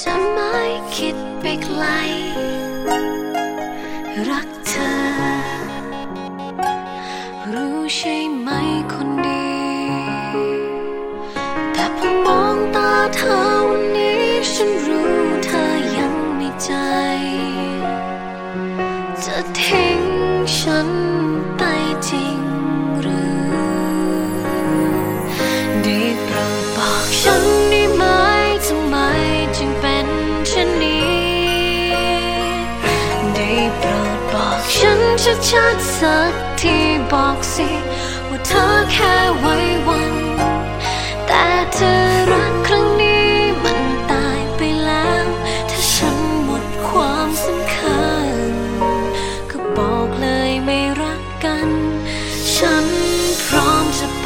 จะไม่คิดไปไกลรักเธอรู้ใช่ไหมคนดีแต่พอมองตาเธอวันนี้ฉันรู้เธอยังมีใจจะทิ้งฉันไปจริงหรือได้โปรดบอกฉันได้ไหมทำไมจึงเป็นเช่นนี้ได้โปรดบอกฉันชัดๆสักทีบอกสิว่าเธอแค่ไว้วันแต่เธอรักครั้งนี้มันตายไปแล้วถ้าฉันหมดความสำคัญก็บอกเลยไม่รักกันฉันพร้อมจะไป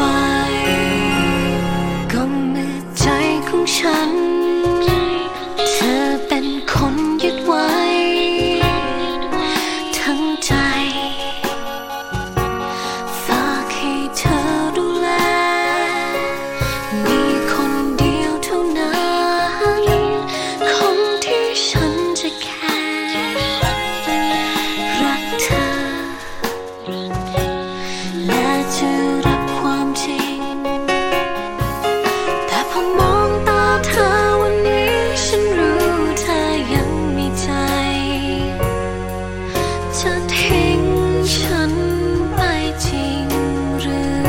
ก็เมื่อใจของฉันเธอเป็นคนยึดไว้ทั้งใจฝากให้เธอดูแลมีคนเดียวเท่านั้นคนที่ฉันจะแค่รักเธอและจะรับความจริงแต่พอมองตาเธอวันนี้ฉันรู้เธอยังมีใจจะทิ้งฉันไปจริงหรือ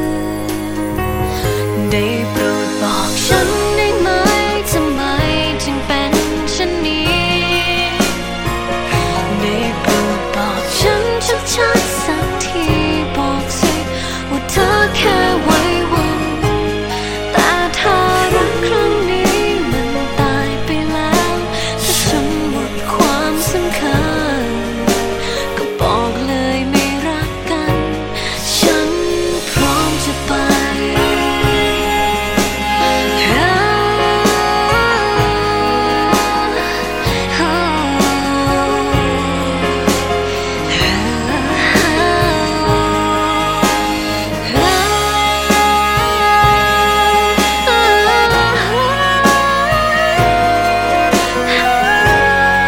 ได้โปรดบอกฉันได้ไหมทำไมจึงเป็นเช่นนี้ได้โปรดบอกฉันชัดๆสักทีบอกสิว่าเธอแค่ไว้วันแต่ถ้ารักครั้งนี้มันตายไปแล้วถ้าฉันหมดความสำคัญก็บอกเลยไม่รักกันฉันพร้อมจะไป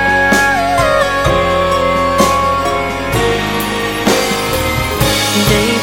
ได้